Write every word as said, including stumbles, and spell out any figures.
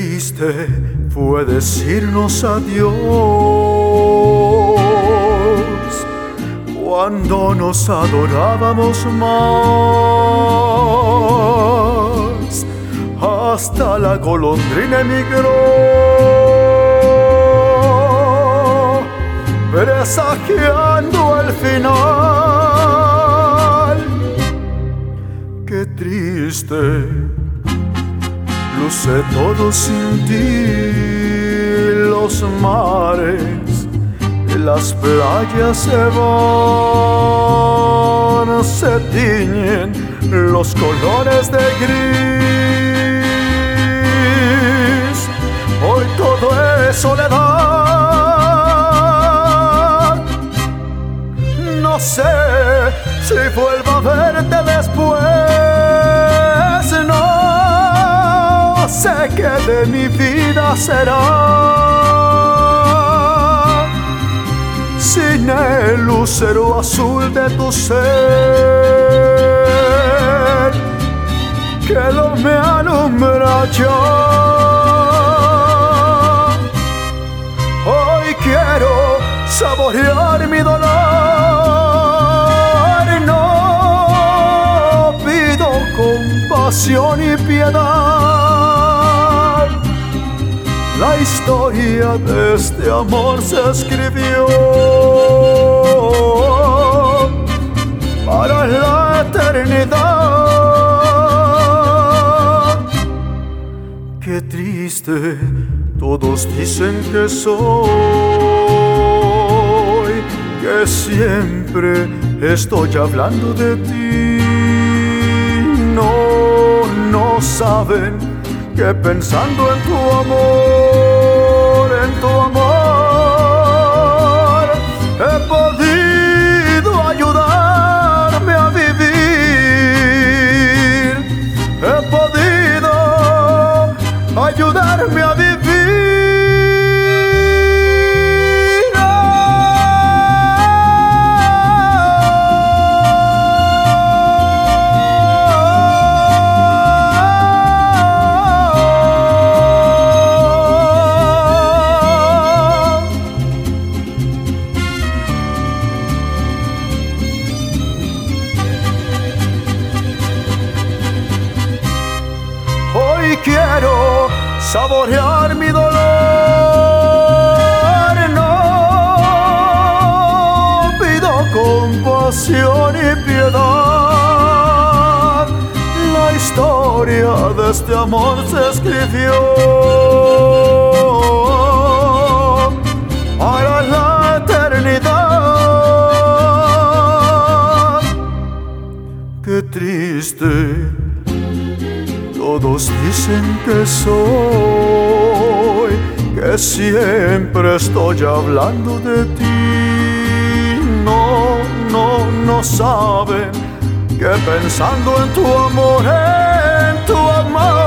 triste fue decirnos adiós cuando nos adorábamos más. Hasta la golondrina emigró, presagiando el final. Qué triste luce todo sin ti, los mares y las playas se van, se tiñen los colores de gris. Hoy todo es soledad, no sé si vuelvo a verte después, no sé qué de mi vida será sin el lucero azul de tu ser que lo me alumbra ya. Hoy quiero saborear mi dolor, no pido compasión y piedad. La historia de este amor se escribió para la eternidad. Qué triste, todos dicen que soy, que siempre estoy hablando de ti. No, no saben que pensando en tu amor, en tu amor, he podido ayudarme a vivir, he podido ayudarme a vivir. Hoy quiero saborear mi dolor, no pido compasión y piedad. La historia de este amor se escribió para la eternidad. Qué triste, todos dicen que soy, que siempre estoy hablando de ti. No, no, no saben que pensando en tu amor, en tu amor,